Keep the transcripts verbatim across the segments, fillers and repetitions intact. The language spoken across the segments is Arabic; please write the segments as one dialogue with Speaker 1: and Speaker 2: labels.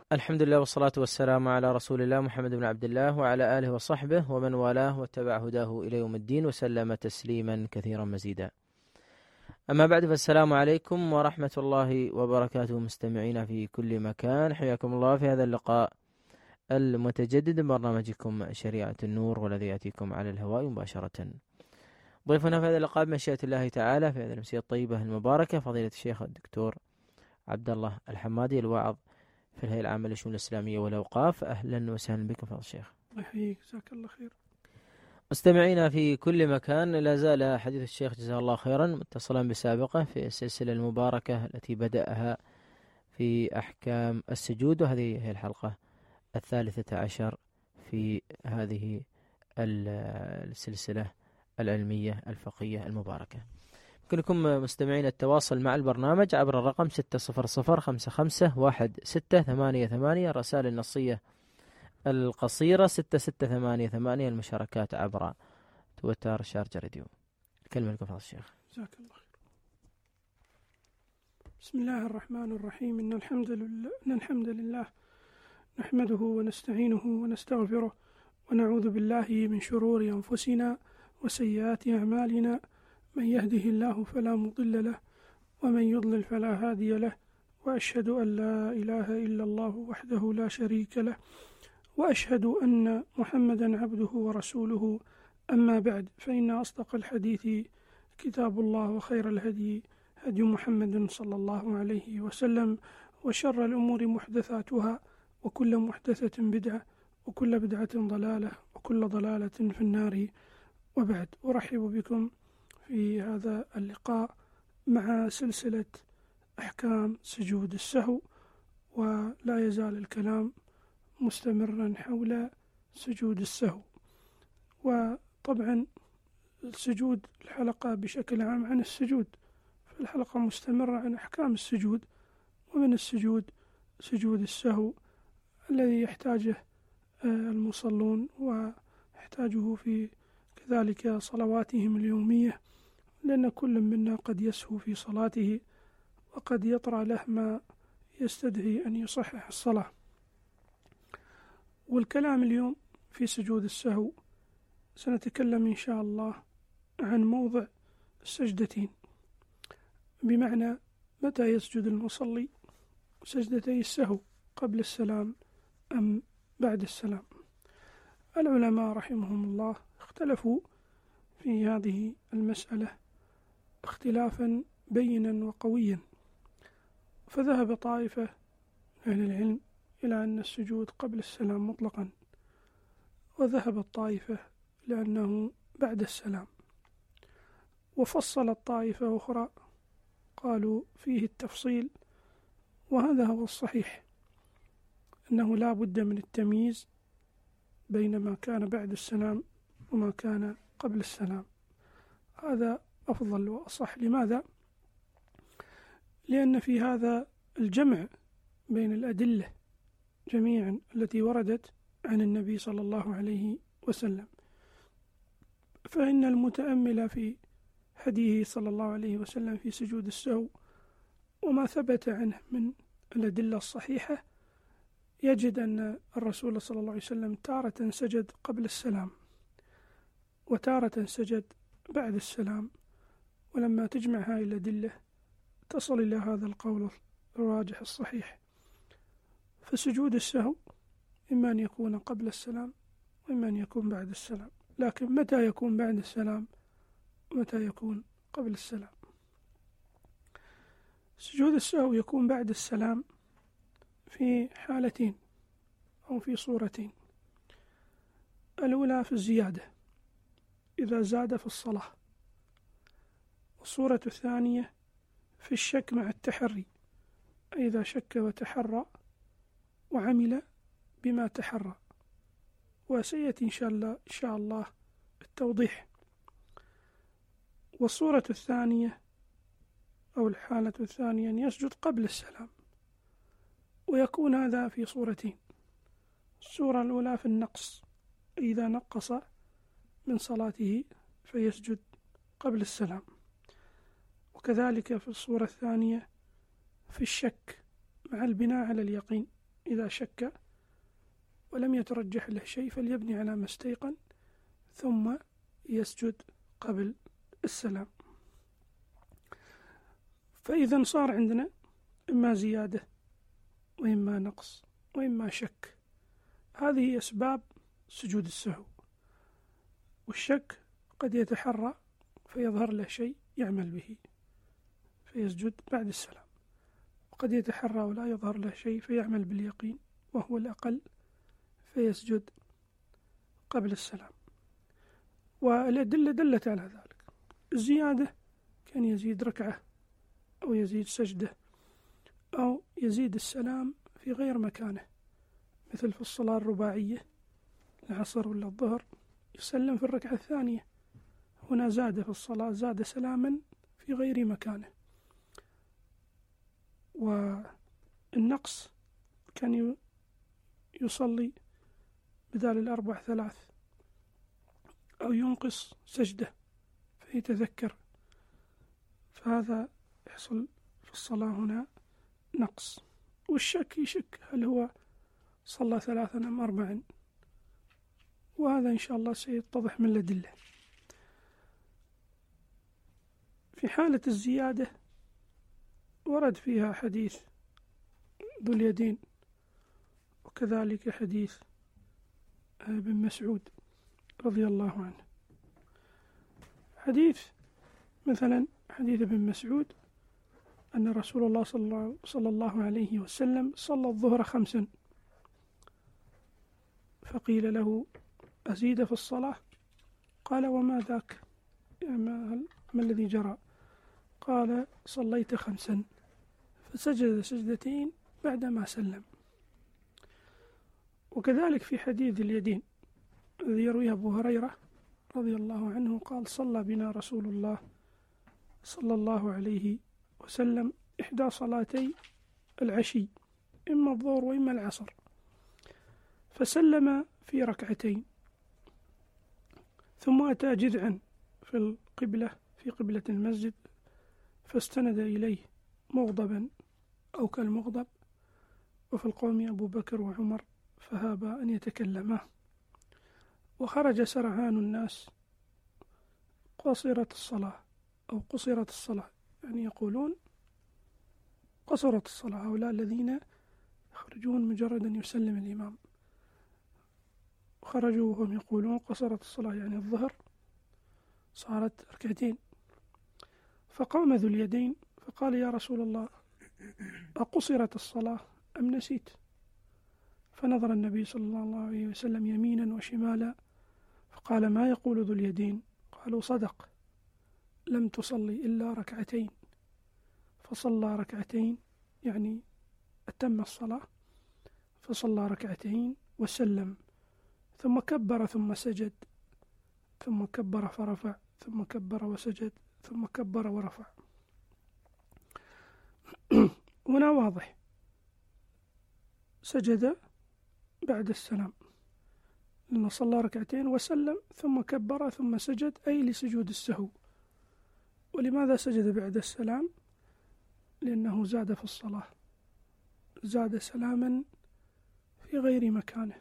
Speaker 1: الحمد لله والصلاة والسلام على رسول الله محمد بن عبد الله وعلى آله وصحبه ومن والاه واتبع هداه إلى يوم الدين وسلم تسليما كثيرا مزيدا. أما بعد، فالسلام عليكم ورحمة الله وبركاته مستمعين في كل مكان، حياكم الله في هذا اللقاء المتجدد من برنامجكم شريعة النور، والذي يأتيكم على الهواء مباشرة. ضيفنا في هذا اللقاء بمشيئة الله تعالى في هذه الأمسية الطيبة المباركة فضيلة الشيخ الدكتور عبد الله الحمادي، الواعظ في الهيئة العامة للشؤون الإسلامية والأوقاف. أهلا وسهلا بكم فضيلة الشيخ.
Speaker 2: الله يحييك، جزاك الله خير.
Speaker 1: مستمعينا في كل مكان، لا زال حديث الشيخ جزاه الله خيرا متصلا بسابقه في السلسلة المباركة التي بدأها في أحكام السجود، وهذه هي الحلقة الثالثة عشر في هذه السلسلة العلمية الفقهية المباركة. يمكنكم مستمعين التواصل مع البرنامج عبر الرقم ستة صفر صفر خمسة خمسة واحد ستة ثمانية ثمانية، الرسائل النصية القصيرة ستة ستة ثمانية ثمانية، المشاركات عبر تويتر شارجة راديو. الكلمة لكم فضل الشيخ.
Speaker 2: جزاك الله خير. بسم الله الرحمن الرحيم. إن الحمد لله إن الحمد لله نحمده ونستعينه ونستغفره ونعوذ بالله من شرور أنفسنا وسيئات أعمالنا، من يهده الله فلا مضل له ومن يضلل فلا هادي له، وأشهد أن لا إله إلا الله وحده لا شريك له، وأشهد أن محمدا عبده ورسوله. أما بعد، فإن أصدق الحديث كتاب الله، وخير الهدي هدي محمد صلى الله عليه وسلم، وشر الأمور محدثاتها، وكل محدثة بدعة، وكل بدعة ضلالة، وكل ضلالة في النار. وبعد، أرحب بكم في هذا اللقاء مع سلسلة أحكام سجود السهو، ولا يزال الكلام مستمرا حول سجود السهو. وطبعا السجود الحلقة بشكل عام عن السجود، فالحلقة مستمرة عن أحكام السجود، ومن السجود سجود السهو الذي يحتاجه المصلون ويحتاجه في كذلك صلواتهم اليومية، لأن كل منا قد يسهو في صلاته وقد يطرأ له ما يستدعي أن يصحح الصلاة. والكلام اليوم في سجود السهو سنتكلم إن شاء الله عن موضع السجدتين، بمعنى متى يسجد المصلي سجدتي السهو، قبل السلام أم بعد السلام. العلماء رحمهم الله اختلفوا في هذه المسألة اختلافا بينا وقويا، فذهب طائفة أهل العلم إلى أن السجود قبل السلام مطلقا، وذهب الطائفة لأنه بعد السلام، وفصل الطائفة أخرى قالوا فيه التفصيل، وهذا هو الصحيح، أنه لا بد من التمييز بين ما كان بعد السلام وما كان قبل السلام. هذا أفضل وأصح. لماذا؟ لأن في هذا الجمع بين الأدلة جميعا التي وردت عن النبي صلى الله عليه وسلم، فإن المتأمل في هديه صلى الله عليه وسلم في سجود السهو وما ثبت عنه من الأدلة الصحيحة يجد أن الرسول صلى الله عليه وسلم تارة سجد قبل السلام وتارة سجد بعد السلام، ولما تجمع هذه الأدلة تصل إلى هذا القول الراجح الصحيح. فسجود السهو إما أن يكون قبل السلام وإما أن يكون بعد السلام، لكن متى يكون بعد السلام ومتى يكون قبل السلام؟ سجود السهو يكون بعد السلام في حالتين أو في صورتين. الأولى في الزيادة، إذا زاد في الصلاة، والصورة الثانية في الشك مع التحري، إذا شك وتحرى وعمل بما تحرى، وسيأتي إن شاء الله, إن شاء الله التوضيح. والصورة الثانية أو الحالة الثانية أن يسجد قبل السلام، ويكون هذا في صورتين. الصورة الأولى في النقص، إذا نقص من صلاته فيسجد قبل السلام، وكذلك في الصورة الثانية في الشك مع البناء على اليقين، إذا شك ولم يترجح له شيء فليبني على ما استيقن ثم يسجد قبل السلام. فإذا صار عندنا إما زيادة وإما نقص وإما شك. هذه أسباب سجود السهو. والشك قد يتحرى فيظهر له شيء يعمل به فيسجد بعد السلام، وقد يتحرى ولا يظهر له شيء فيعمل باليقين وهو الأقل فيسجد قبل السلام. والأدلة دلت على ذلك. الزيادة كان يزيد ركعة أو يزيد سجدة أو يزيد السلام في غير مكانه، مثل في الصلاة الرباعية العصر ولا الظهر يسلم في الركعة الثانية، هنا زاد في الصلاة زاد سلاما في غير مكانه. والنقص كان يصلي بدال الأربع ثلاث أو ينقص سجدة فيتذكر، فهذا يحصل في الصلاة هنا نقص. والشك يشك هل هو صلى ثلاثا أم أربعا، وهذا إن شاء الله سيتضح من الأدلة. في حالة الزيادة ورد فيها حديث ذو اليدين وكذلك حديث ابن مسعود رضي الله عنه. حديث مثلا حديث ابن مسعود أن رسول الله صلى الله عليه وسلم صلى الظهر خمسا، فقيل له أزيد في الصلاة؟ قال وما ذاك، يعني ما, ما الذي جرى؟ قال صليت خمسا، فسجد سجدتين بعدما سلم. وكذلك في حديث اليدين الذي يرويه أبو هريرة رضي الله عنه قال صلى بنا رسول الله صلى الله عليه وسلم إحدى صلاتي العشي، إما الظهر وإما العصر، فسلم في ركعتين ثم أتى جذعا في القبلة في قبلة المسجد فاستند إليه مغضبا أو كالمغضب، وفي القوم أبو بكر وعمر فهابا أن يتكلما، وخرج سرعان الناس قصرت الصلاة أو قصرت الصلاة، يعني يقولون قصرت الصلاة، هؤلاء الذين يخرجون مجرد أن يسلم الإمام، خرجوا وهم يقولون قصرت الصلاة يعني الظهر صارت ركعتين. فقام ذو اليدين فقال يا رسول الله أقصرت الصلاة أم نسيت؟ فنظر النبي صلى الله عليه وسلم يمينا وشمالا فقال ما يقول ذو اليدين؟ قالوا صدق، لم تصلي إلا ركعتين. فصلى ركعتين يعني أتم الصلاة، فصلى ركعتين وسلم، ثم كبر ثم سجد، ثم كبر فرفع، ثم كبر وسجد، ثم كبر ورفع. هنا واضح سجد بعد السلام لأنه صلى ركعتين وسلم ثم كبر ثم سجد، أي لسجود السهو. ولماذا سجد بعد السلام؟ لأنه زاد في الصلاة، زاد سلاما في غير مكانه،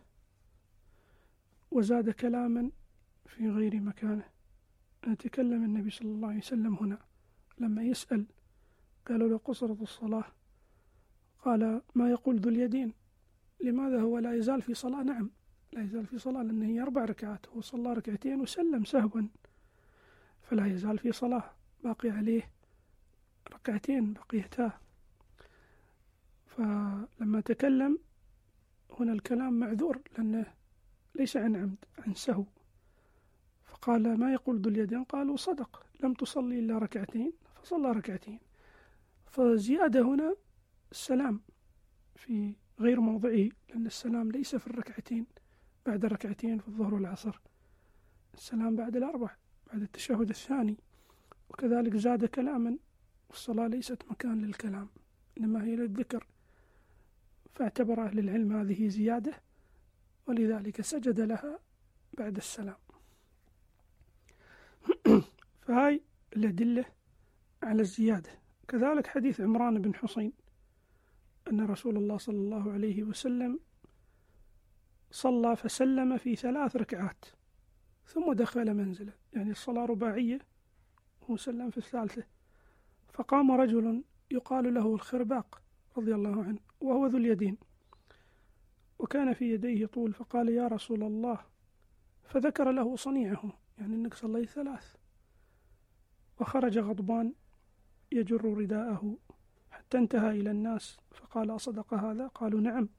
Speaker 2: وزاد كلاما في غير مكانه. نتكلم النبي صلى الله عليه وسلم هنا لما يسأل قالوا له قصرت الصلاة، قال ما يقول ذو اليدين؟ لماذا هو لا يزال في صلاة؟ نعم لا يزال في صلاة، لأنه هي أربع ركعات، هو صلى ركعتين وسلم سهوا، فلا يزال في صلاة، باقي عليه ركعتين بقيتاه. فلما تكلم هنا الكلام معذور لأنه ليس عن عمد، عن سهو. فقال ما يقول ذو اليدين؟ قالوا صدق، لم تصلي إلا ركعتين، فصلى ركعتين. فزيادة هنا السلام في غير موضعه، لأن السلام ليس في الركعتين بعد الركعتين في الظهر والعصر، السلام بعد الأربع بعد التشهد الثاني. وكذلك زاد كلاما، والصلاة ليست مكان للكلام إنما هي للذكر، فاعتبر أهل العلم هذه زيادة ولذلك سجد لها بعد السلام. فهاي الأدلة على الزيادة. كذلك حديث عمران بن حصين أن رسول الله صلى الله عليه وسلم صلى فسلم في ثلاث ركعات ثم دخل منزله، يعني الصلاة رباعية وسلم في الثالثة. فقام رجل يقال له الخرباق رضي الله عنه وهو ذو اليدين، وكان في يديه طول، فقال: يا رسول الله، فذكر له صنيعه، يعني أنك صليت ثلاث. وخرج غضبان يجر رداءه حتى انتهى إلى الناس، فقال: أصدق هذا؟ قالوا: نعم.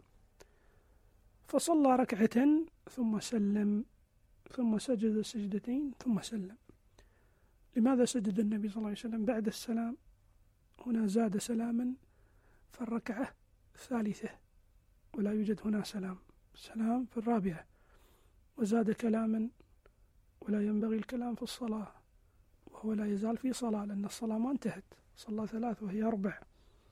Speaker 2: فصلى ركعة ثم سلم، ثم سجد سجدتين ثم سلم. لماذا سجد النبي صلى الله عليه وسلم بعد السلام؟ هنا زاد سلاما في الركعة الثالثة، ولا يوجد هنا سلام، سلام في الرابعة. وزاد كلاما، ولا ينبغي الكلام في الصلاة، وهو لا يزال في صلاة، لأن الصلاة ما انتهت، صلى ثلاث وهي أربع.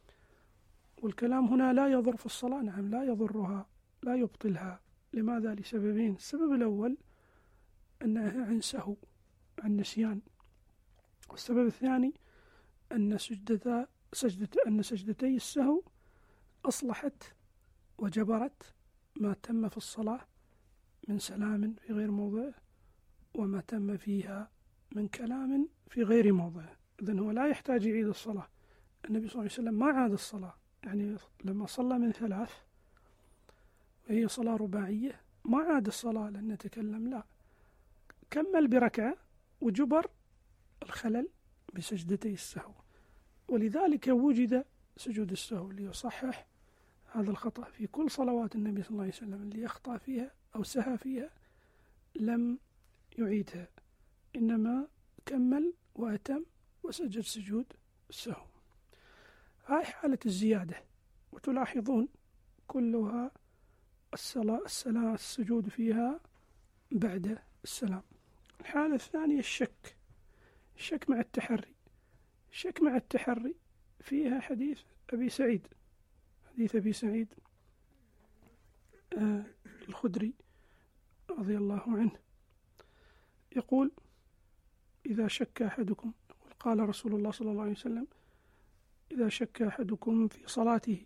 Speaker 2: والكلام هنا لا يضر في الصلاة، نعم لا يضرها، لا يبطلها. لماذا؟ لسببين: السبب الأول أنها عن سهو، عن نسيان. والسبب الثاني أن سجدتا سجدت أن سجدتي السهو أصلحت وجبرت ما تم في الصلاة من سلام في غير موضعه، وما تم فيها من كلام في غير موضعه. إذن هو لا يحتاج يعيد الصلاة. النبي صلى الله عليه وسلم ما عاد الصلاة، يعني لما صلى من ثلاث وهي صلاة رباعية ما عاد الصلاة لأن نتكلم، لا، كمل بركعة وجبر الخلل بسجدتي السهو. ولذلك وجد سجود السهو ليصحح هذا الخطأ. في كل صلوات النبي صلى الله عليه وسلم اللي يخطأ فيها أو سهى فيها لم يعيدها، إنما كمل وأتم وسجد سجود السهو. هاي حالة الزيادة، وتلاحظون كلها الصلاة السلام السجود فيها بعد السلام. الحالة الثانية الشك، الشك مع التحري. الشك مع التحري فيها حديث أبي سعيد، حديث أبي سعيد آه الخدري رضي الله عنه، يقول: إذا شك أحدكم، قال رسول الله صلى الله عليه وسلم: إذا شك أحدكم في صلاته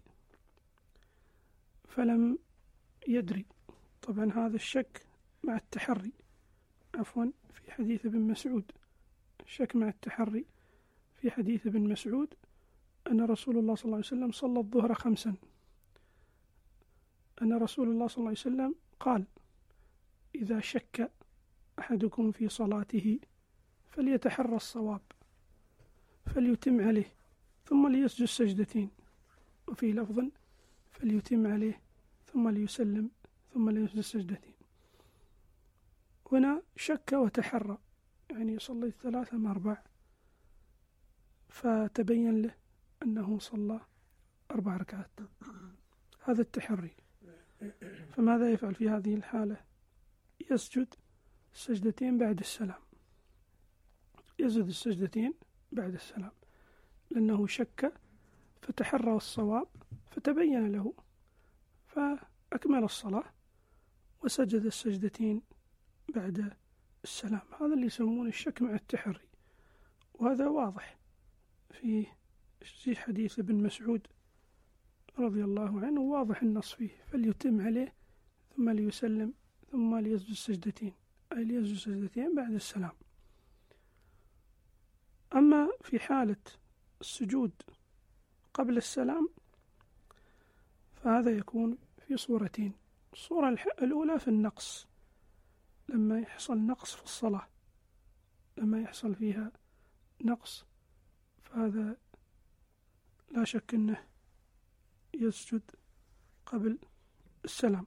Speaker 2: فلم يدري. طبعا هذا الشك مع التحري، عفوا في حديث ابن مسعود، الشك مع التحري في حديث ابن مسعود أن رسول الله صلى الله عليه وسلم صلى الظهر خمسا، أن رسول الله صلى الله عليه وسلم قال: إذا شك أحدكم في صلاته فليتحرى الصواب فليتم عليه ثم ليسجد سجدتين، وفي لفظ فليتم عليه ثم ليسلم ثم ليسجد سجدتين. هنا شك وتحرى، يعني صليت ثلاثة مع أربع، فتبين له أنه صلى أربع ركعات، هذا التحري. فماذا يفعل في هذه الحالة؟ يسجد السجدتين بعد السلام، يسجد السجدتين بعد السلام، لأنه شك فتحرى الصواب فتبين له، فأكمل الصلاة وسجد السجدتين بعد السلام. هذا اللي يسمونه الشك مع التحري، وهذا واضح في في حديث ابن مسعود رضي الله عنه، واضح النص فيه: فليتم عليه ثم ليسلم ثم ليسجد السجدتين، أي ليسجد السجدتين بعد السلام. أما في حالة السجود قبل السلام فهذا يكون في صورتين. الصورة الأولى في النقص، لما يحصل نقص في الصلاة، لما يحصل فيها نقص فهذا لا شك أنه يسجد قبل السلام.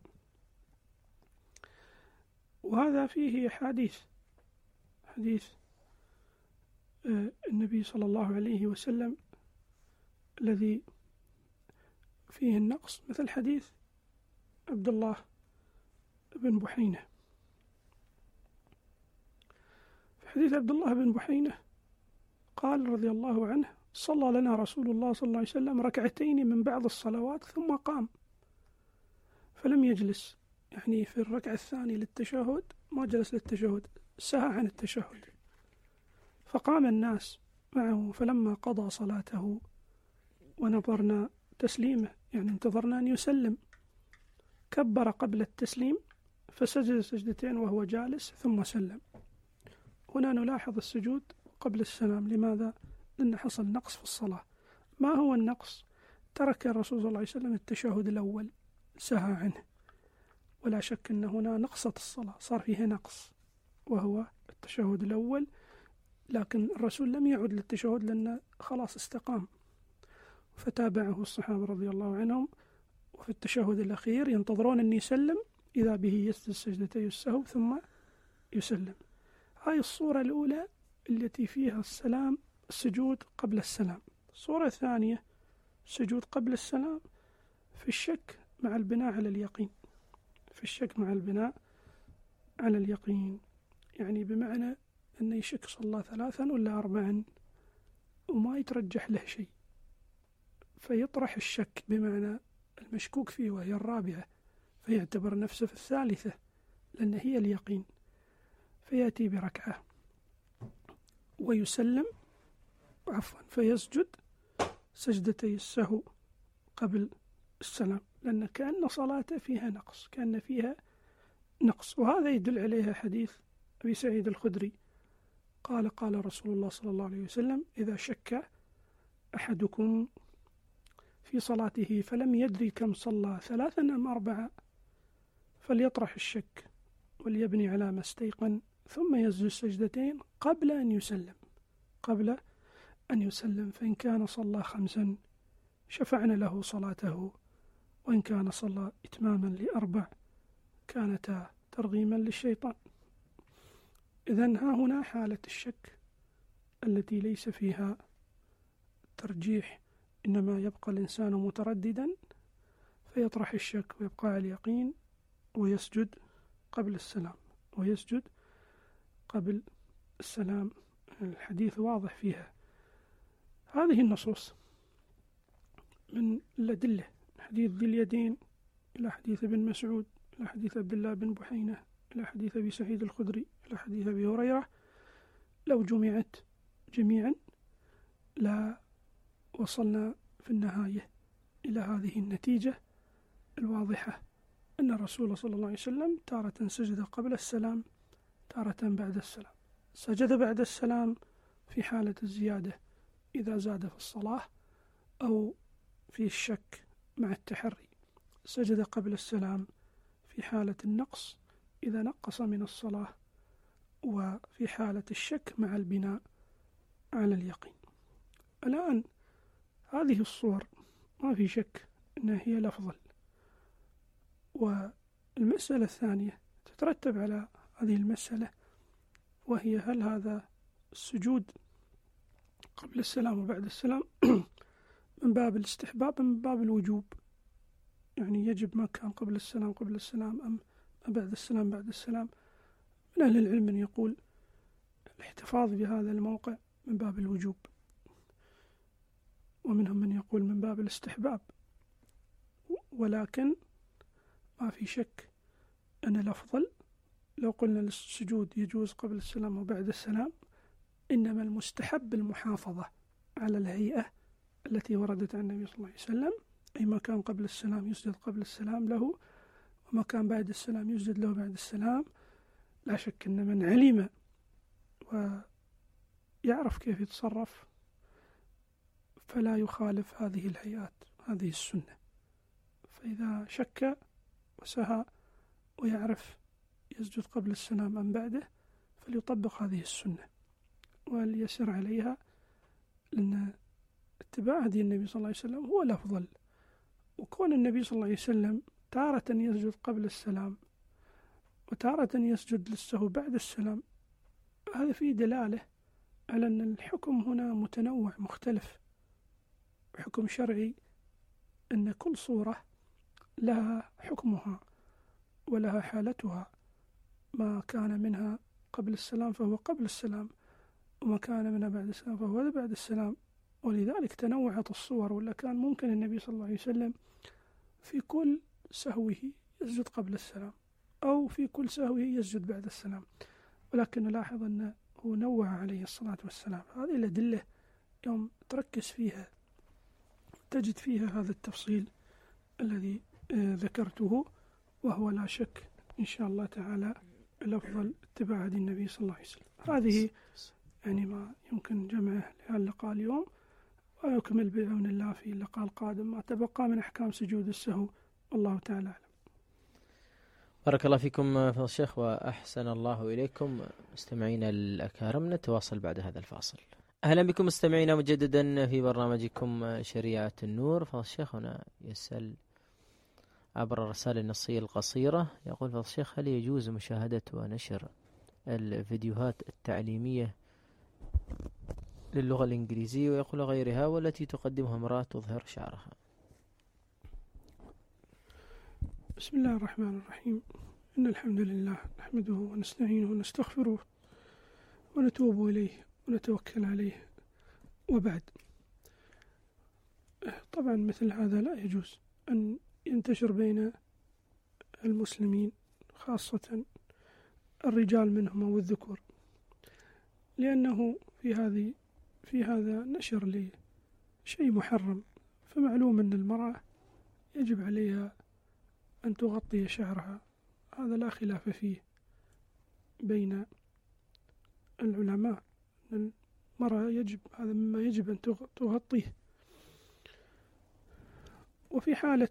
Speaker 2: وهذا فيه حديث حديث النبي صلى الله عليه وسلم الذي فيه النقص، مثل حديث عبد الله بن بحينة. في حديث عبد الله بن بحينة قال رضي الله عنه: صلى لنا رسول الله صلى الله عليه وسلم ركعتين من بعض الصلوات ثم قام فلم يجلس، يعني في الركعة الثانية للتشهد ما جلس للتشهد، سهى عن التشهد، فقام الناس معه، فلما قضى صلاته ونظرنا تسليمه، يعني انتظرنا أن يسلم، كبر قبل التسليم فسجد سجدتين وهو جالس ثم سلم. هنا نلاحظ السجود قبل السلام. لماذا؟ لأن حصل نقص في الصلاة. ما هو النقص؟ ترك الرسول صلى الله عليه وسلم التشهد الأول، سهى عنه، ولا شك أن هنا نقصت الصلاة، صار فيها نقص وهو التشهد الأول، لكن الرسول لم يعد للتشهد لأنه خلاص استقام، فتابعه الصحابة رضي الله عنهم، وفي التشهد الأخير ينتظرون أن يسلم، إذا به يسجد سجدتي السهو ثم يسلم. هاي الصورة الأولى التي فيها السلام، السجود قبل السلام. الصورة الثانية السجود قبل السلام في الشك مع البناء على اليقين، في الشك مع البناء على اليقين، يعني بمعنى أنه يشك صلى ثلاثا ولا أربعا وما يترجح له شيء، فيطرح الشك بمعنى المشكوك فيه وهي الرابعة، فيعتبر نفسه في الثالثة لأن هي اليقين، فيأتي بركعة ويسلم عفوا فيسجد سجدتي السهو قبل السلام، لأن كأن صلاته فيها نقص، كأن فيها نقص. وهذا يدل عليها حديث أبي سعيد الخدري قال قال رسول الله صلى الله عليه وسلم: إذا شك أحدكم في صلاته فلم يدري كم صلى ثلاثا أم أربعة فليطرح الشك وليبني على ما استيقن ثم يسجد سجدتين قبل أن يسلم قبل أن يسلم فإن كان صلى خمسا شفعنا له صلاته، وإن كان صلى إتماما لأربع كانتا ترغيما للشيطان. إذن ها هنا حالة الشك التي ليس فيها ترجيح، إنما يبقى الإنسان مترددا فيطرح الشك ويبقى على اليقين ويسجد قبل السلام ويسجد قبل السلام. الحديث واضح فيها. هذه النصوص من الأدلة، حديث ذي اليدين إلى حديث ابن مسعود إلى حديث عبد الله بن بحينة إلى حديث أبي سعيد الخدري إلى حديث أبي هريرة، لو جمعت جميعا لا وصلنا في النهاية إلى هذه النتيجة الواضحة، أن الرسول صلى الله عليه وسلم تارة سجد قبل السلام، تارة بعد السلام. سجد بعد السلام في حالة الزيادة إذا زاد في الصلاة أو في الشك مع التحري، سجد قبل السلام في حالة النقص إذا نقص من الصلاة، وفي حالة الشك مع البناء على اليقين. الآن هذه الصور ما في شك أنها هي الأفضل. والمسألة الثانية تترتب على هذه المسألة، وهي هل هذا السجود قبل السلام وبعد السلام من باب الاستحباب أم من باب الوجوب؟ يعني يجب ما كان قبل السلام قبل السلام أم بعد السلام بعد السلام؟ من أهل العلم من يقول الاحتفاظ بهذا الموقع من باب الوجوب، ومنهم من يقول من باب الاستحباب. ولكن ما في شك أن الأفضل لو قلنا السجود يجوز قبل السلام وبعد السلام، إنما المستحب المحافظة على الهيئة التي وردت عن النبي صلى الله عليه وسلم، أي ما كان قبل السلام يسجد قبل السلام له، وما كان بعد السلام يسجد له بعد السلام. لا شك أن من علم ويعرف كيف يتصرف فلا يخالف هذه الهيئات، هذه السنة. فإذا شك وسهى ويعرف يسجد قبل السلام أم بعده فليطبق هذه السنة وليسر عليها، لأن اتباع هدي النبي صلى الله عليه وسلم هو الأفضل. وكون النبي صلى الله عليه وسلم تارة يسجد قبل السلام وتارة يسجد للسهو بعد السلام، هذا فيه دلالة على أن الحكم هنا متنوع مختلف، حكم شرعي، أن كل صورة لها حكمها ولها حالتها، ما كان منها قبل السلام فهو قبل السلام، وما كان منها بعد السلام فهو بعد السلام. ولذلك تنوعت الصور، ولا كان ممكن النبي صلى الله عليه وسلم في كل سهوه يسجد قبل السلام أو في كل سهوه يسجد بعد السلام، ولكن نلاحظ أنه نوع عليه الصلاة والسلام. هذه الأدلة يوم تركز فيها تجد فيها هذا التفصيل الذي ذكرته، وهو لا شك إن شاء الله تعالى الأفضل اتباع هدي النبي صلى الله عليه وسلم. هذه يعني ما يمكن جمعه لهاللقاء اليوم، ويكمل بعون الله في اللقاء القادم ما تبقى من أحكام سجود السهو، والله تعالى أعلم.
Speaker 1: بارك الله فيكم فضل الشيخ وأحسن الله إليكم. مستمعينا الأكارم، نتواصل بعد هذا الفاصل. أهلا بكم مستمعينا مجددا في برنامجكم شريعة النور. فضل الشيخ هنا يسأل عبر الرسالة النصية القصيرة، يقول فضل الشيخ: هل يجوز مشاهدة ونشر الفيديوهات التعليمية للغة الإنجليزية ويقول غيرها والتي تقدمها امرأة تظهر شعرها؟
Speaker 2: بسم الله الرحمن الرحيم. إن الحمد لله نحمده ونستعينه ونستغفره ونتوب إليه ونتوكل عليه، وبعد. طبعا مثل هذا لا يجوز أن ينتشر بين المسلمين، خاصة الرجال منهم أو الذكور، لأنه في هذه في هذا نشر لشيء محرم. فمعلوم أن المرأة يجب عليها أن تغطي شعرها، هذا لا خلاف فيه بين العلماء. المرأة يجب هذا مما يجب أن تغطيه. وفي حالة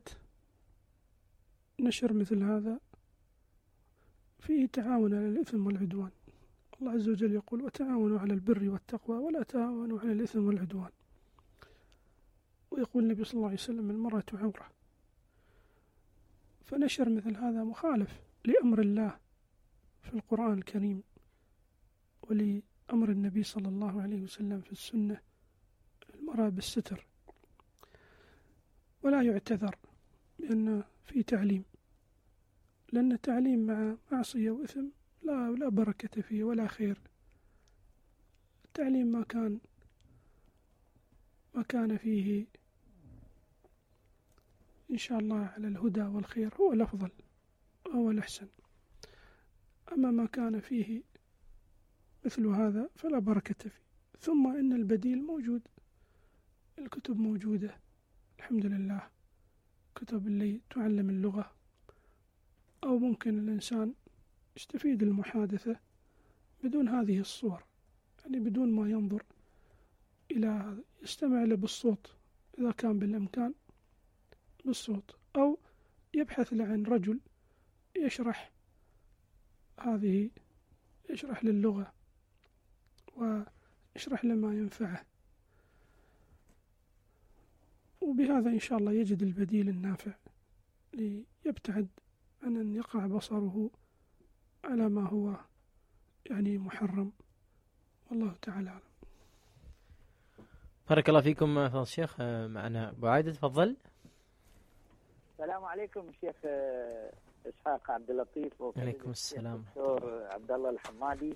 Speaker 2: نشر مثل هذا فيه تعاون على الإثم والعدوان. الله عز وجل يقول: وتعاونوا على البر والتقوى ولا تعاونوا على الإثم والعدوان. ويقول النبي صلى الله عليه وسلم: المرأة عورة. فنشر مثل هذا مخالف لأمر الله في القرآن الكريم ولأمر النبي صلى الله عليه وسلم في السنة، المرأة بالستر. ولا يعتذر بأن في تعليم، لأن التعليم مع معصية وإثم لا لا بركة فيه ولا خير. التعليم ما كان ما كان فيه إن شاء الله على الهدى والخير هو الأفضل وهو الأحسن. أما ما كان فيه مثل هذا فلا بركة فيه. ثم إن البديل موجود، الكتب موجودة الحمد لله، كتب اللي تعلم اللغة، أو ممكن الإنسان يستفيد المحادثة بدون هذه الصور، يعني بدون ما ينظر إلى هذا، يستمع له بالصوت إذا كان بالإمكان بالصوت، أو يبحث له عن رجل يشرح هذه يشرح للغة ويشرح لما ينفعه، وبهذا إن شاء الله يجد البديل النافع ليبتعد عن أن يقع بصره على ما هو يعني محرم، والله تعالى أعلم.
Speaker 1: بارك الله فيكم فضل الشيخ. معنا أبو عايدة، تفضل.
Speaker 3: السلام عليكم الشيخ إسحاق عبد اللطيف.
Speaker 1: وعليكم السلام
Speaker 3: الدكتور عبد الله الحمادي،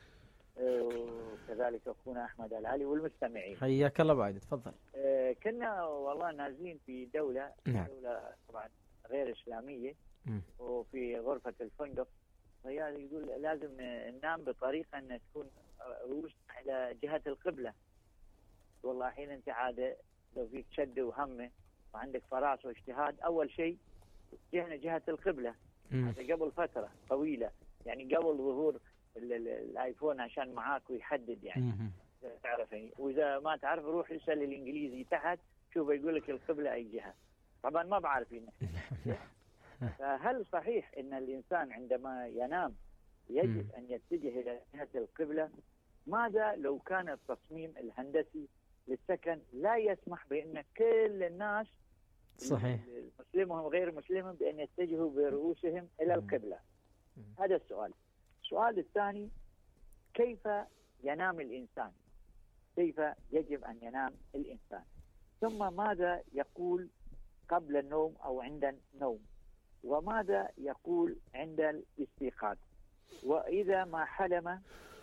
Speaker 3: وكذلك أخونا أحمد العلي والمستمعين.
Speaker 1: حياك الله أبو عايدة، تفضل.
Speaker 3: كنا والله نازلين في دولة
Speaker 1: نعم.
Speaker 3: دولة طبعا غير إسلامية،
Speaker 1: م.
Speaker 3: وفي غرفة الفندق رجال يقول لازم ننام بطريقة أن تكون رؤوسنا على جهة القبلة. والله حين أنت عادة لو فيك شد وهمة وعندك فراس واجتهاد، أول شيء جهنا جهة القبلة. هذا قبل فترة طويلة، يعني قبل ظهور الايفون عشان معاك ويحدد يعني تعرف يعني. واذا ما تعرف روح اسال الانجليزي تحت شوف يقول لك القبله اي جهه. طبعا ما بعرف. فهل صحيح ان الانسان عندما ينام يجب ان يتجه الى جهه القبله؟ ماذا لو كان التصميم الهندسي للسكن لا يسمح بان كل الناس
Speaker 1: صحيح
Speaker 3: مسلمهم غير مسلمهم بان يتجهوا برؤوسهم الى القبله؟ هذا السؤال. السؤال الثاني: كيف ينام الإنسان؟ كيف يجب أن ينام الإنسان؟ ثم ماذا يقول قبل النوم أو عند النوم؟ وماذا يقول عند الاستيقاظ؟ وإذا ما حلم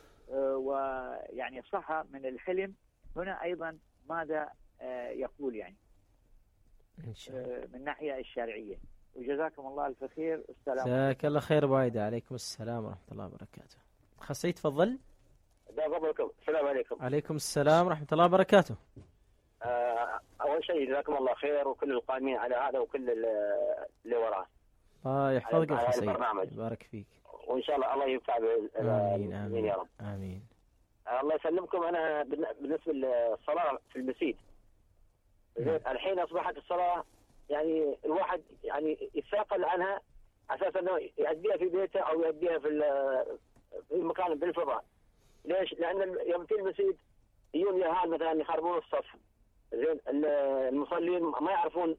Speaker 3: ويعني صحى من الحلم، هنا أيضا ماذا يقول يعني
Speaker 1: إن شاء الله
Speaker 3: من الناحية الشرعية؟ وجزاكم الله الف خير. السلام
Speaker 1: جزاك الله خير أبو عايدة. عليكم السلام ورحمة الله وبركاته. خصي تفضل.
Speaker 4: السلام عليكم.
Speaker 1: عليكم السلام ورحمة الله وبركاته.
Speaker 4: أود اول شيء جزاكم الله خير، وكل القائمين على هذا وكل اللي وراه.
Speaker 1: الله يحفظك
Speaker 4: على
Speaker 1: يا سيد،
Speaker 4: البرنامج.
Speaker 1: بارك فيك.
Speaker 4: وان شاء الله الله ينفع
Speaker 1: آمين
Speaker 4: بالمسلمين يا رب.
Speaker 1: آمين.
Speaker 4: الله يسلمكم. انا بالنسبه للصلاه في المسجد، زين الحين اصبحت الصلاه يعني الواحد يعني يتثاقل عنها اساس انه يؤديها في بيته او يؤديها في في مكان بالفضاء. ليش؟ لان يوم تجي المسجد يجون يهال مثلا يخربون الصف، زين المصلين ما يعرفون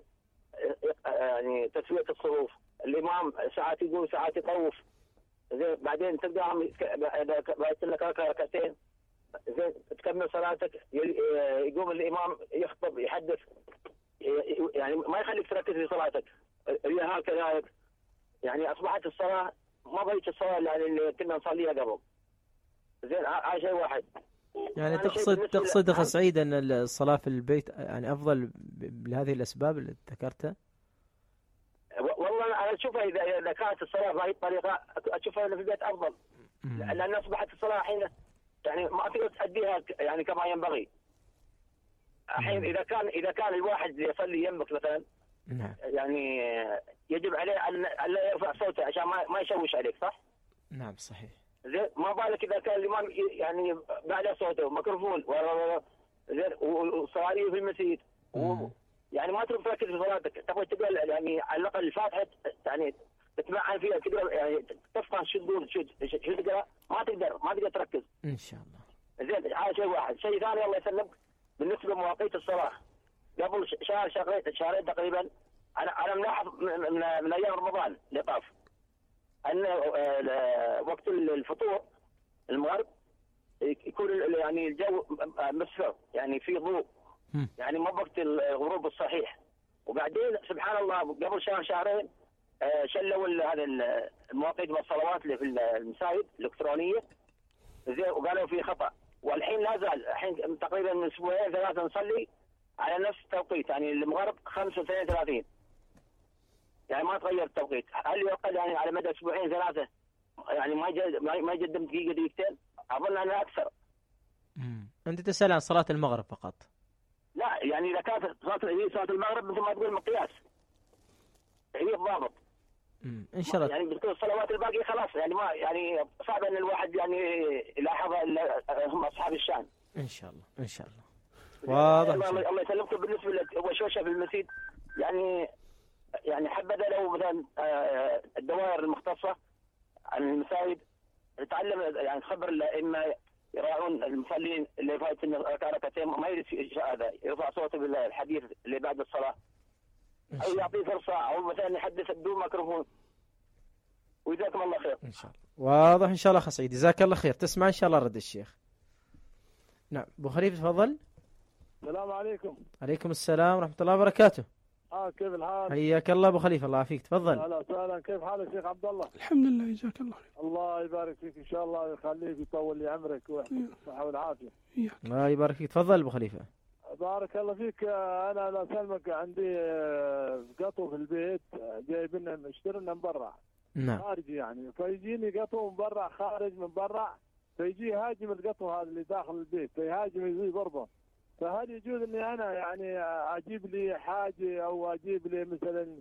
Speaker 4: يعني تسويه الصفوف، الامام ساعات يقول ساعات يطوف، زين بعدين تلقاهم اذا بايت لك ركعتين زين تكمل صلاتك يقوم الامام يخطب يحدث، يعني ما يخليك تركز في صلاتك، اليهال كذلك. يعني اصبحت الصلاه ما بقيت الصلاه يعني اللي كنا نصليها قبل. زين هذا شيء واحد.
Speaker 1: يعني تقصد تقصد اخ سعيد ان الصلاه في البيت يعني افضل بهذه الاسباب اللي ذكرتها؟
Speaker 4: والله انا اشوفها اذا اذا كانت الصلاه بهذه الطريقه اشوفها في البيت افضل، لان اصبحت الصلاه الحين يعني ما تقدر تأديها يعني كما ينبغي. الحين اذا كان اذا كان الواحد يصلي يمك مثلا،
Speaker 1: نعم،
Speaker 4: يعني يجب عليه ان لا يرفع صوته عشان ما ما يشوش عليك، صح؟
Speaker 1: نعم صحيح.
Speaker 4: زين ما بالك اذا كان الامام يعني بعلى صوته ميكروفون زين وصواريه في المسجد، يعني ما تقدر تركز في صلاتك، تبغى تقول يعني على الاقل الفاتحه يعني تتمعن فيها كذا، يعني تفهم شو تقول شو شو تقرا، ما تقدر ما تقدر تركز
Speaker 1: ان شاء الله.
Speaker 4: زين هذا شيء واحد. شيء ثاني الله يسلمك بالنسبه لمواقيت الصلاه، قبل شهر شهرين شهرين تقريبا انا انا ملاحظ من, من ايام رمضان اللي طاف ان وقت الفطور المغرب يكون يعني الجو مسفر، يعني في ضوء، يعني ما وقت الغروب الصحيح. وبعدين سبحان الله قبل شهر شهرين شلوا هذا المواقيت والصلوات اللي في المساجد الالكترونيه، زين وقالوا في خطا، والحين لا زال الحين تقريبا من اسبوعين ثلاثه نصلي على نفس التوقيت، يعني المغرب خمسة واثنين وثلاثين، يعني ما تغير التوقيت. هل يقل يعني على مدى اسبوعين ثلاثه يعني ما ما يقدم دقيقه دقيقتين؟ اظن انها اكثر.
Speaker 1: امم انت تسال عن صلاه المغرب فقط؟
Speaker 4: لا يعني اذا كانت صلاه صلاه المغرب مثل ما تقول مقياس هي الضابط.
Speaker 1: امم ان شاء الله
Speaker 4: يعني بتكون الصلوات الباقيه خلاص، يعني ما يعني صعب ان الواحد يعني يلاحظها الا هم اصحاب الشان.
Speaker 1: ان شاء الله ان شاء الله واضح.
Speaker 4: الله, الله يسلمكم. بالنسبه للوشوشه في المسجد يعني يعني حبذا لو مثلا الدوائر المختصه عن المساجد تعلم يعني خبر الائمه يراعون المصلين اللي فايتين ركعتين ما يجلس هذا يرفع صوته بالحديث اللي بعد الصلاه، او يعطيه فرصه او مثلا يحدث بدون ميكروفون. وجزاكم الله خير.
Speaker 1: ان شاء الله واضح. ان شاء الله اخ سعيد جزاك الله خير. تسمع ان شاء الله رد الشيخ. نعم ابو خليفه تفضل.
Speaker 5: السلام عليكم.
Speaker 1: عليكم السلام ورحمه الله وبركاته.
Speaker 5: اه كيف الحال؟
Speaker 1: حياك الله ابو خليفه الله يعافيك تفضل.
Speaker 5: اهلا وسهلا. كيف حالك شيخ عبد الله؟
Speaker 2: الحمد لله جزاك الله خير.
Speaker 5: الله يبارك فيك ان شاء الله يخليك ويطول لي عمرك ويحفظك الصحه والعافيه.
Speaker 1: الله يبارك فيك تفضل ابو خليفه.
Speaker 5: بارك الله فيك. انا لا سلمك عندي قطو في البيت جايب لنا نشتري لنا من برا.
Speaker 1: نعم.
Speaker 5: خارجي يعني فيجيني قطو من برا خارج من برا فيجي يهاجم القطو هذا اللي داخل البيت فيهاجم يجي ضربه. فهل يجوز اني انا يعني اجيب لي حاجه او اجيب لي مثلا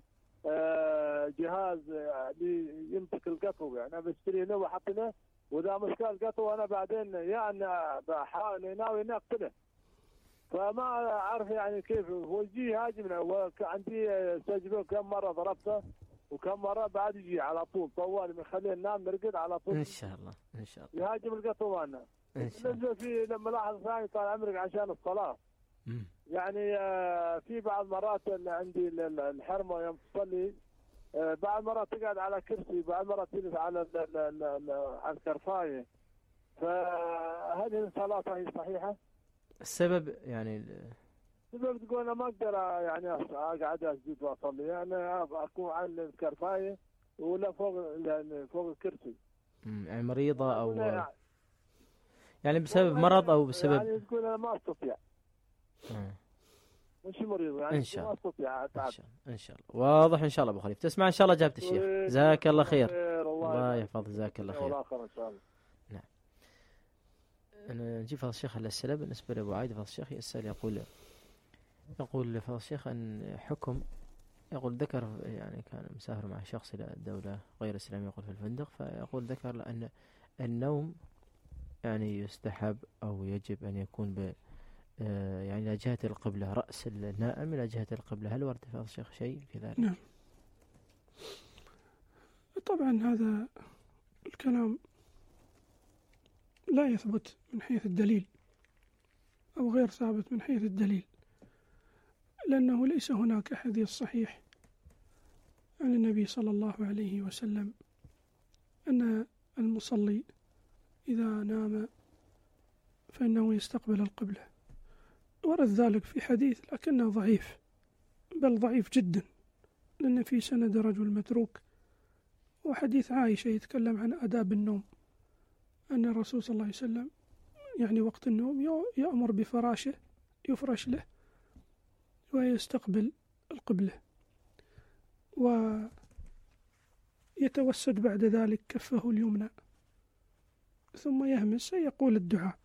Speaker 5: جهاز يمسك القطو، يعني بشتري له واحط له واذا مسك القطو انا بعدين يعني بحاول ناوي اني اقتله، فما اعرف يعني كيف هو يجي يهاجمنا. وعندي سجله كم مره ضربته وكم مره بعد يجي على طول طوال بنخليه ننام نرقد على طول
Speaker 1: ان شاء الله ان شاء الله
Speaker 5: يهاجم القطو معنا.
Speaker 1: ان شاء الله.
Speaker 5: في لما لاحظ ثاني طال عمرك عشان الصلاه
Speaker 1: مم.
Speaker 5: يعني في بعض مرات عندي الحرمه يوم تصلي بعض مرات تقعد على كرسي بعض مرات تجلس على على الكرفايه، فهذه الصلاه هي صحيحه؟
Speaker 1: السبب يعني
Speaker 5: السبب تقول انا ما اقدر يعني اقعد اسجد واصلي، يعني اكون على الكرفايه ولا فوق يعني فوق الكرسي.
Speaker 1: امم يعني مريضه او يعني بسبب مرض او بسبب
Speaker 5: يعني تقول انا ما استطيع.
Speaker 1: آه.
Speaker 5: مش مريض يعني
Speaker 1: ان شاء الله
Speaker 5: ما استطيع
Speaker 1: ان شاء الله ان شاء الله واضح ان شاء الله ابو خليفه. تسمع ان شاء الله جابت الشيخ جزاك الله خير. الله يحفظك جزاك الله خير. نعم. أنا نجيب هذا الشيخ على السلام بالنسبة لأبو عايد. هذا الشيخ يسأل يقول يقول فضل الشيخ أن حكم، يقول ذكر يعني كان مسافر مع شخص إلى دولة غير إسلامية يقول في الفندق، فيقول ذكر أن النوم يعني يستحب أو يجب أن يكون ب يعني إلى جهة القبلة، رأس النائم إلى جهة القبلة، هل ورد فضل الشيخ شيء في ذلك؟
Speaker 2: نعم طبعا هذا الكلام لا يثبت من حيث الدليل أو غير ثابت من حيث الدليل، لأنه ليس هناك حديث صحيح عن النبي صلى الله عليه وسلم أن المصلي إذا نام فإنه يستقبل القبلة. ورد ذلك في حديث لكنه ضعيف، بل ضعيف جدا، لأن في سند رجل متروك. وحديث عائشة يتكلم عن آداب النوم، أن الرسول صلى الله عليه وسلم يعني وقت النوم يأمر بفراشه يفرش له ويستقبل القبلة، ويتوسد بعد ذلك كفه اليمنى ثم يهمس يقول الدعاء.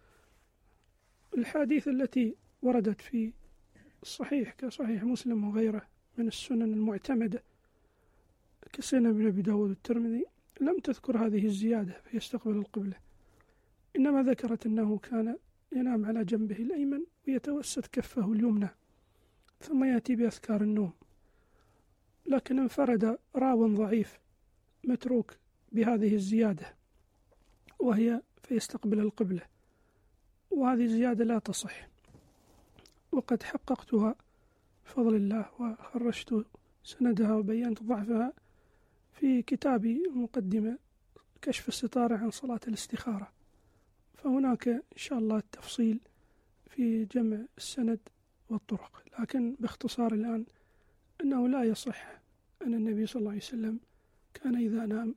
Speaker 2: الحديث التي وردت في الصحيح كصحيح مسلم وغيره من السنن المعتمدة كسنن ابن أبي داود والترمذي لم تذكر هذه الزيادة فيستقبل القبلة، إنما ذكرت أنه كان ينام على جنبه الأيمن ويتوسد كفه اليمنى ثم يأتي بأذكار النوم. لكن انفرد راو ضعيف متروك بهذه الزيادة وهي فيستقبل القبلة، وهذه الزيادة لا تصح، وقد حققتها بفضل الله وخرجت سندها وبينت ضعفها في كتابي المقدمة كشف الستارة عن صلاة الاستخارة، فهناك إن شاء الله التفصيل في جمع السند والطرق. لكن باختصار الآن أنه لا يصح أن النبي صلى الله عليه وسلم كان إذا نام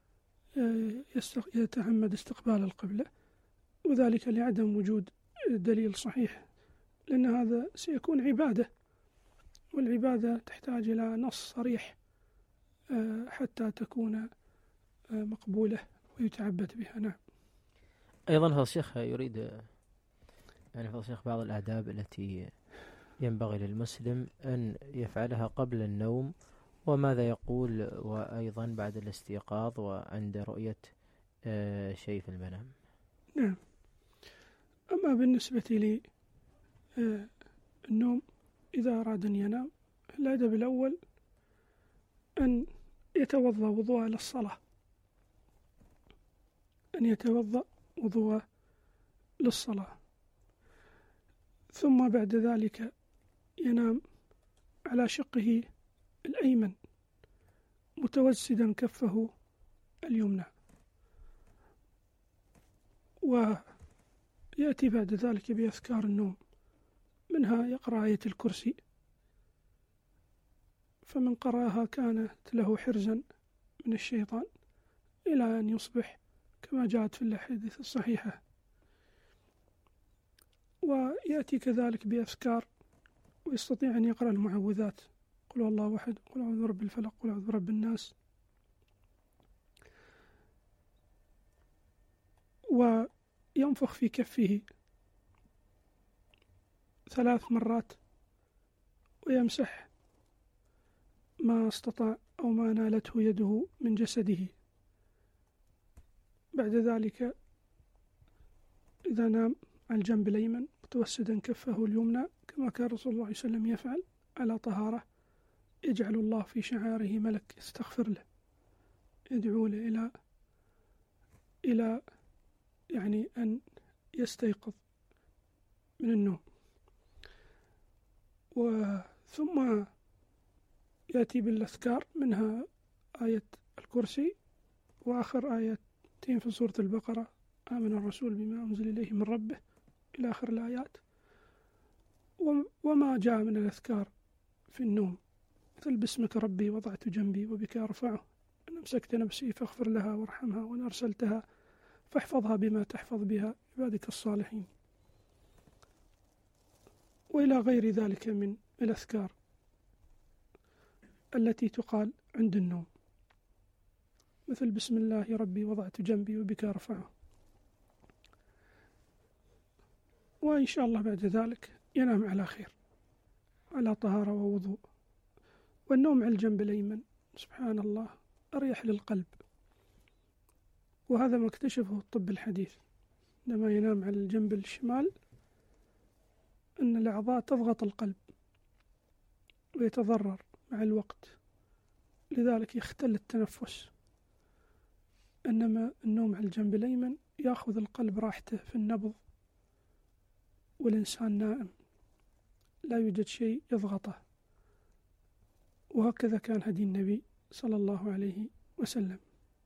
Speaker 2: يتعمد استقبال القبلة، وذلك لعدم وجود دليل صحيح، لأن هذا سيكون عبادة، والعبادة تحتاج إلى نص صريح حتى تكون مقبولة ويتعبد بها. نعم.
Speaker 1: أيضا فضل الشيخ يريد يعني فضل الشيخ بعض الآداب التي ينبغي للمسلم أن يفعلها قبل النوم، وماذا يقول وأيضا بعد الاستيقاظ وعند رؤية شيء في المنام.
Speaker 2: نعم. أما بالنسبة لي النوم إذا أراد أن ينام، الأدب الأول أن يتوضأ وضوءا للصلاة، أن يتوضأ وضوءا للصلاة، ثم بعد ذلك ينام على شقه الأيمن متوسدا كفه اليمنى، ويأتي بعد ذلك بأذكار النوم، منها يقرأ آية الكرسي، فمن قرأها كانت له حرزا من الشيطان إلى أن يصبح كما جاءت في الأحاديث الصحيحة. ويأتي كذلك بأذكار، ويستطيع أن يقرأ المعوذات، قل هو الله أحد، قل أعوذ برب الفلق، قل أعوذ برب الناس، وينفخ في كفه ثلاث مرات ويمسح ما استطاع أو ما نالته يده من جسده. بعد ذلك إذا نام على الجنب الأيمن متوسدا كفه اليمنى كما كان رسول الله صلى الله عليه وسلم يفعل على طهارة، يجعل الله في شعاره ملك يستغفر له، يدعو له إلى إلى يعني أن يستيقظ من النوم. وثم يأتي بالأذكار، منها آية الكرسي، وآخر آيتين في سورة البقرة، آمن الرسول بما أنزل إليه من ربه، إلى آخر الآيات. وما جاء من الأذكار في النوم، مثل باسمك ربي وضعت جنبي وبك أرفعه، أن أمسكت نفسي فاغفر لها وارحمها، وأن أرسلتها فاحفظها بما تحفظ بها عبادك الصالحين، وإلى غير ذلك من الأذكار التي تقال عند النوم، مثل بسم الله ربي وضعت جنبي وبك أرفعه. وإن شاء الله بعد ذلك ينام على خير. على طهارة ووضوء. والنوم على الجنب الأيمن سبحان الله أريح للقلب، وهذا ما اكتشفه الطب الحديث. عندما ينام على الجنب الشمال أن الأعضاء تضغط القلب ويتضرر مع الوقت، لذلك يختل التنفس. إنما النوم على الجنب الأيمن يأخذ القلب راحته في النبض، والإنسان نائم لا يوجد شيء يضغطه. وهكذا كان هدي النبي صلى الله عليه وسلم.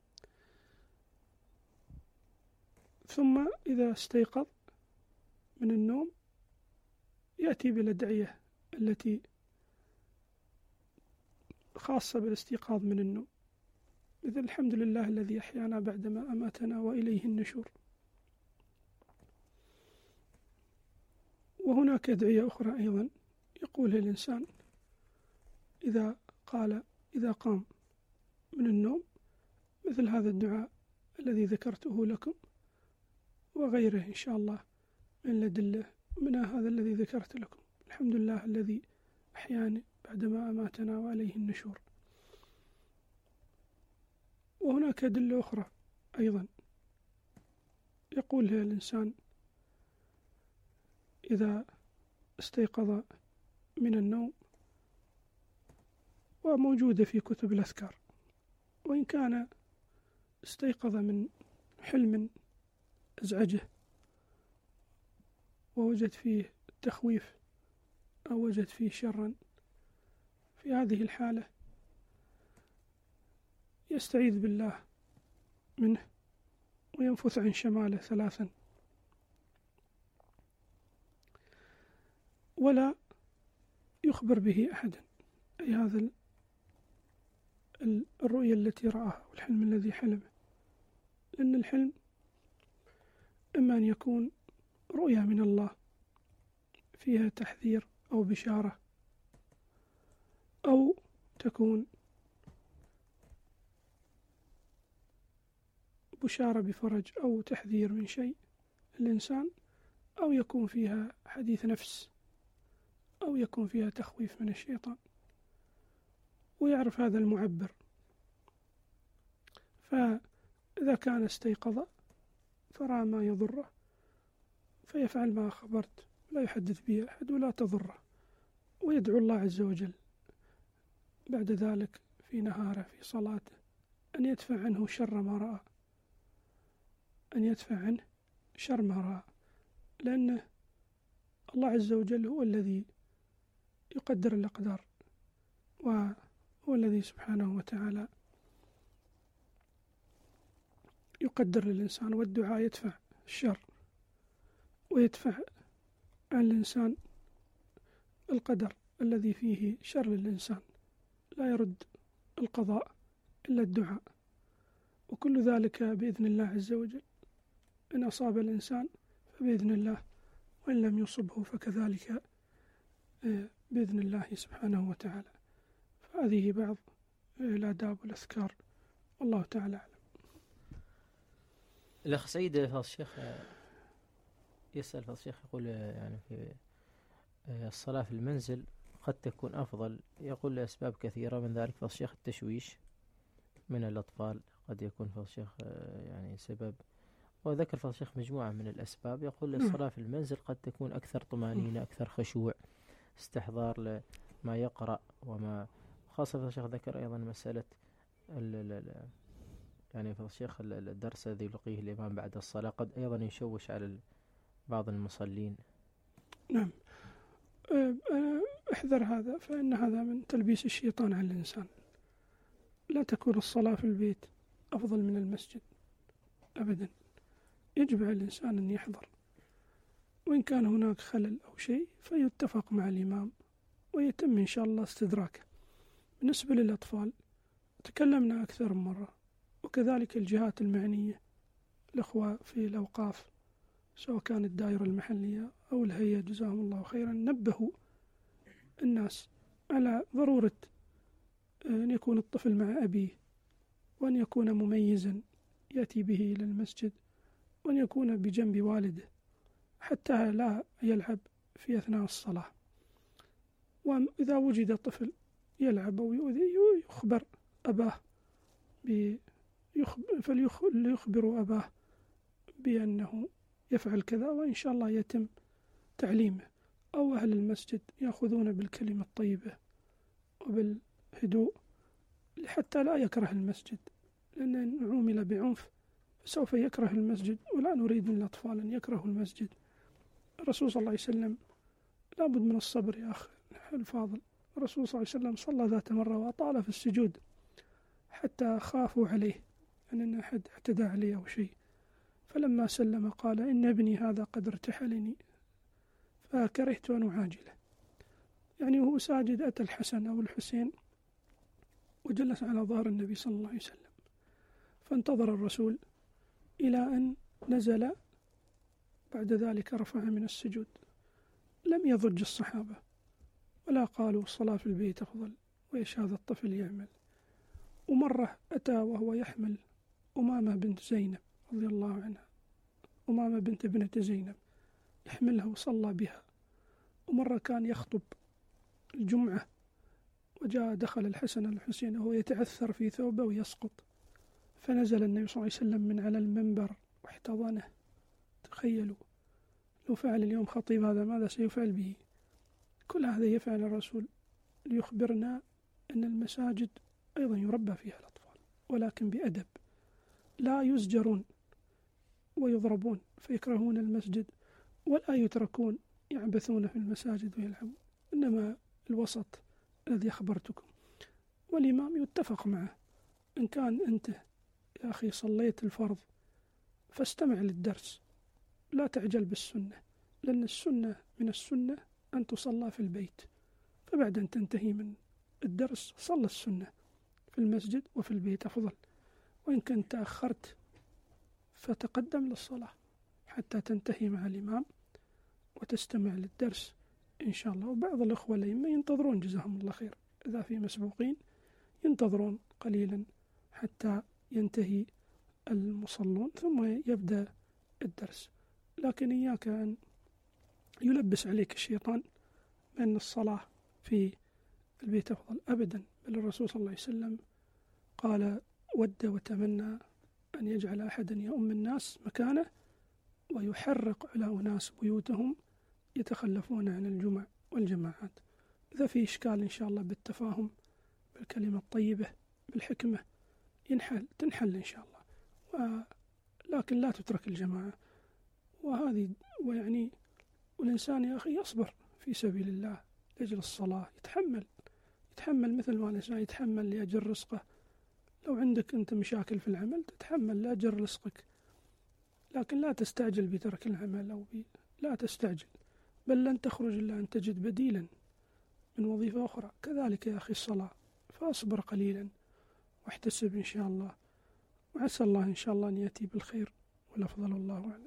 Speaker 2: ثم إذا استيقظ من النوم يأتي بالأدعية التي خاصة بالاستيقاظ من النوم، مثل الحمد لله الذي أحيانا بعدما أماتنا وإليه النشور. وهناك أدعية أخرى أيضا يقولها الإنسان إذا قال إذا قام من النوم، مثل هذا الدعاء الذي ذكرته لكم وغيره إن شاء الله من الأدلة، من هذا الذي ذكرت لكم الحمد لله الذي أحياني بعدما أماتنا وعليه النشور. وهناك أدلة أخرى أيضا يقولها الإنسان إذا استيقظ من النوم، وموجودة في كتب الأذكار. وإن كان استيقظ من حلم أزعجه ووجد فيه تخويف أو وجد فيه شرا، في هذه الحالة يستعيذ بالله منه وينفث عن شماله ثلاثا، ولا يخبر به أحدا، أي هذا الرؤية التي رآها والحلم الذي حلمه. لأن الحلم إما أن يكون رؤية من الله فيها تحذير أو بشارة، أو تكون بشارة بفرج أو تحذير من شيء الإنسان، أو يكون فيها حديث نفس، أو يكون فيها تخويف من الشيطان. ويعرف هذا المعبر. فإذا كان استيقظ فرأى ما يضره فيفعل ما أخبرت، لا يحدث به أحد ولا تضره، ويدعو الله عز وجل بعد ذلك في نهاره في صلاته أن يدفع عنه شر ما رأى، أن يدفع عنه شر ما رأى، لأن الله عز وجل هو الذي يقدر الأقدار، وهو الذي سبحانه وتعالى يقدر للإنسان. والدعاء يدفع الشر ويدفع عن الإنسان القدر الذي فيه شر للإنسان، لا يرد القضاء إلا الدعاء. وكل ذلك بإذن الله عز وجل، إن أصاب الإنسان فبإذن الله، وإن لم يصبه فكذلك بإذن الله سبحانه وتعالى. فهذه بعض الآداب والأذكار، والله تعالى أعلم.
Speaker 1: الأخ سعيد فضل الشيخ يسأل فضل الشيخ، يقول يعني في الصلاة في المنزل قد تكون أفضل، يقول لأسباب كثيرة، من ذلك فضل الشيخ التشويش من الأطفال قد يكون فضل الشيخ يعني سبب، وذكر فضل الشيخ مجموعة من الأسباب. يقول الصلاة في المنزل قد تكون أكثر طمأنينة، أكثر خشوع، استحضار لما يقرأ، وما خاصة فضل الشيخ ذكر أيضا مسألة ال ال يعني فضل الشيخ الدرس الذي يلقيه الإمام بعد الصلاة قد أيضا يشوش على بعض المصلين.
Speaker 2: نعم، احذر هذا، فإن هذا من تلبيس الشيطان على الإنسان. لا تكون الصلاة في البيت أفضل من المسجد أبدا، يجب على الإنسان أن يحضر، وإن كان هناك خلل أو شيء فيتفق مع الإمام ويتم إن شاء الله استدراكه. بالنسبة للأطفال تكلمنا أكثر من مرة، وكذلك الجهات المعنية، الأخوة في الأوقاف سواء كانت الدائرة المحلية أو الهيئة جزاهم الله خيرا، نبهوا الناس على ضرورة أن يكون الطفل مع أبيه، وأن يكون مميزا يأتي به إلى المسجد، وأن يكون بجنب والده حتى لا يلعب في أثناء الصلاة. وإذا وجد طفل يلعب أو يؤذي يخبر أباه فليخبر أباه بأنه يفعل كذا، وإن شاء الله يتم تعليمه. أو أهل المسجد يأخذون بالكلمة الطيبة وبالهدوء حتى لا يكره المسجد، لأن إن عُمل بعنف فسوف يكره المسجد، ولا نريد من الأطفال أن يكرهوا المسجد. الرسول صلى الله عليه وسلم لابد من الصبر يا أخي الفاضل. الرسول صلى الله عليه وسلم صلى ذات مرة وأطال في السجود حتى خافوا عليه أن يعني أحد اعتدى عليه أو شيء، فلما سلم قال: إن ابني هذا قد ارتحلني فكرهت أن أعاجله. يعني وهو ساجد أتى الحسن أو الحسين وجلس على ظهر النبي صلى الله عليه وسلم، فانتظر الرسول إلى أن نزل، بعد ذلك رفع من السجود. لم يضج الصحابة ولا قالوا الصلاة في البيت أفضل وإيش هذا الطفل يعمل. ومرة أتى وهو يحمل أمامة بنت زينب رضي الله عنها، أمامة بنت ابنة زينب، يحملها وصلى بها. ومرة كان يخطب الجمعة وجاء دخل الحسن الحسين وهو يتعثر في ثوبه ويسقط، فنزل النبي صلى الله عليه وسلم من على المنبر واحتضنه. تخيلوا لو فعل اليوم خطيب هذا ماذا سيفعل به؟ كل هذا يفعل الرسول ليخبرنا أن المساجد أيضا يربى فيها الأطفال، ولكن بأدب، لا يزجرون ويضربون فيكرهون المسجد، ولا يتركون يعبثون في المساجد ويلعبون، إنما الوسط الذي أخبرتكم. والإمام يتفق معه. إن كان أنت يا أخي صليت الفرض فاستمع للدرس، لا تعجل بالسنة، لأن السنة من السنة أن تصلى في البيت، فبعد أن تنتهي من الدرس صلى السنة في المسجد وفي البيت أفضل. وإن كنت تأخرت فتقدم للصلاة حتى تنتهي مع الإمام وتستمع للدرس إن شاء الله. وبعض الأخوة الأئمة ينتظرون جزاهم الله خير، إذا في مسبوقين ينتظرون قليلا حتى ينتهي المصلون ثم يبدأ الدرس. لكن إياك أن يلبس عليك الشيطان بأن الصلاة في البيت أفضل أبدا، بل الرسول صلى الله عليه وسلم قال: ود وتمنى أن يجعل أحدا يؤم الناس مكانه ويحرق على أناس بيوتهم يتخلفون عن الجمع والجماعات. إذا في إشكال إن شاء الله بالتفاهم بالكلمة الطيبة بالحكمة ينحل تنحل إن شاء الله، ولكن لا تترك الجماعة. وهذه ويعني والإنسان يا أخي يصبر في سبيل الله لأجل الصلاة، يتحمل يتحمل مثل ما الإنسان يتحمل لأجل رزقه. لو عندك أنت مشاكل في العمل تتحمل لأجل رزقك، لكن لا تستعجل بترك العمل أو بي لا تستعجل، بل لن تخرج إلا أن تجد بديلا من وظيفة أخرى. كذلك يا أخي الصلاة، فأصبر قليلا واحتسب إن شاء الله، وعسى الله إن شاء الله أن يأتي بالخير والأفضل الله أعلم.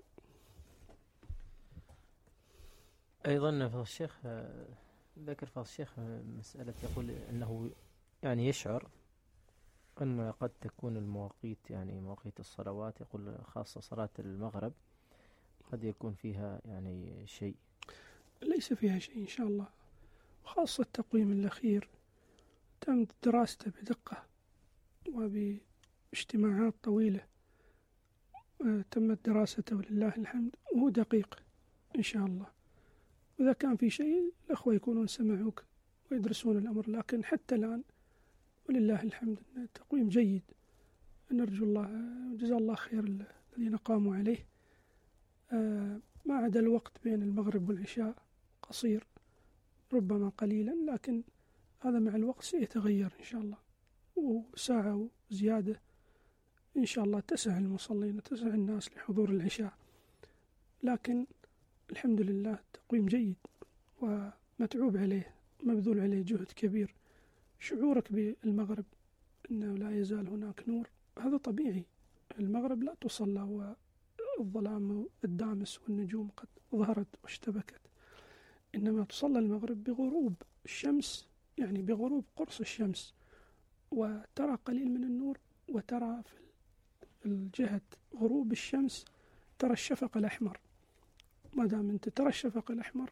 Speaker 1: أيضا فضل الشيخ ذكر فضل الشيخ مسألة يقول أنه يعني يشعر أن قد تكون المواقيت يعني مواقيت الصلوات، يقول خاصة صلاة المغرب قد يكون فيها يعني شيء.
Speaker 2: ليس فيها شيء إن شاء الله، خاصة التقويم الأخير تم دراسته بدقة وباجتماعات طويلة تمت دراسته ولله الحمد، وهو دقيق إن شاء الله. وإذا كان في شيء الأخوة يكونون سمعوك ويدرسون الأمر، لكن حتى الآن ولله الحمد التقويم جيد. نرجو الله جزا الله خير الذين قاموا عليه. ما عدا الوقت بين المغرب والعشاء قصير ربما قليلا، لكن هذا مع الوقت سيتغير إن شاء الله، وساعة وزيادة إن شاء الله تسع المصلين وتسع الناس لحضور العشاء. لكن الحمد لله تقويم جيد ومتعوب عليه، مبذول عليه جهد كبير. شعورك بالمغرب أنه لا يزال هناك نور هذا طبيعي. المغرب لا تصلى والظلام الدامس والنجوم قد ظهرت واشتبكت، إنما تصلى المغرب بغروب الشمس، يعني بغروب قرص الشمس، وترى قليل من النور، وترى في الجهة غروب الشمس ترى الشفق الأحمر. ما دام أنت ترى الشفق الأحمر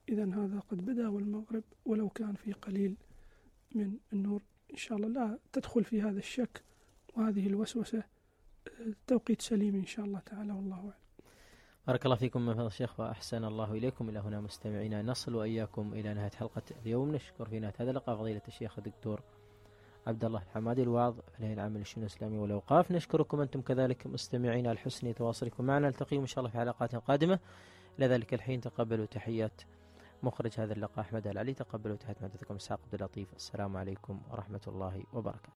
Speaker 2: إذا هذا قد بدأ والمغرب ولو كان في قليل من النور. إن شاء الله لا تدخل في هذا الشك وهذه الوسوسة، توقيت سليم إن شاء الله تعالى، والله أعلم.
Speaker 1: بارك الله فيكم من فضل الشيخ وأحسن الله إليكم. إلى هنا مستمعينا نصل وإياكم إلى نهاية حلقة اليوم. نشكر في نهاية هذا اللقاء فضيلة الشيخ الدكتور عبد الله الحمادي الواعظ في الهيئة العامة للشؤون الإسلامية والأوقاف. نشكركم أنتم كذلك مستمعين على حسن تواصلكم معنا. نلتقيكم إن شاء الله في حلقات قادمة. إلى ذلك الحين تقبلوا تحيات مخرج هذا اللقاء أحمد العلي، تقبلوا تحيات محدثكم إسحاق عبد اللطيف. السلام عليكم ورحمة الله وبركاته.